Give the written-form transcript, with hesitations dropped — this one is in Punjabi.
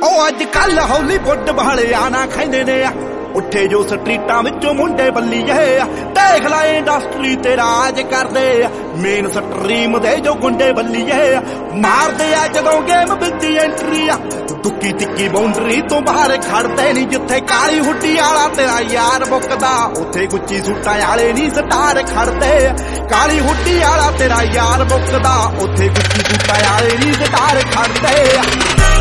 ਉਹ ਅੱਜ ਕੱਲ ਹਾਲੀਵੁੱਡ ਵਾਲੇ ਆਣਾ ਖੈਂਦੇ ਨੇ ਉੱਠੇ ਜੋ ਸਟਰੀਟਾਂ ਵਿੱਚੋਂ ਮੁੰਡੇ ਬੱਲੀਏ ਦੇਖ ਲੈ ਇੰਡਸਟਰੀ ਤੇ ਰਾਜ ਕਰਦੇ ਮੇਨ ਸਟਰੀਮ ਦੇ ਜੋ ਗੁੰਡੇ ਬੱਲੀਏ ਮਾਰਦੇ ਆ ਜਦੋਂ ਗੇਮ ਵਿੱਚ ਐਂਟਰੀ ਤੁੱਕੀ ਤਿੱਕੀ ਬਾਉਂਡਰੀ ਤੋਂ ਬਾਹਰ ਖੜਦੇ ਨਹੀਂ ਜਿੱਥੇ ਕਾਲੀ ਹੁੱਡੀ ਵਾਲਾ ਤੇਰਾ ਯਾਰ ਮੁੱਕਦਾ ਉੱਥੇ ਗੁੱਚੀ ਸੂਟਾਂ ਵਾਲੇ ਨਹੀਂ ਸਟਾਰ ਖੜਦੇ ਕਾਲੀ ਹੁੱਡੀ ਵਾਲਾ ਤੇਰਾ ਯਾਰ ਮੁੱਕਦਾ ਉੱਥੇ ਗੁੱਚੀ ਸੂਟਾਂ ਵਾਲੇ ਨਹੀਂ ਸਟਾਰ ਖੜਦੇ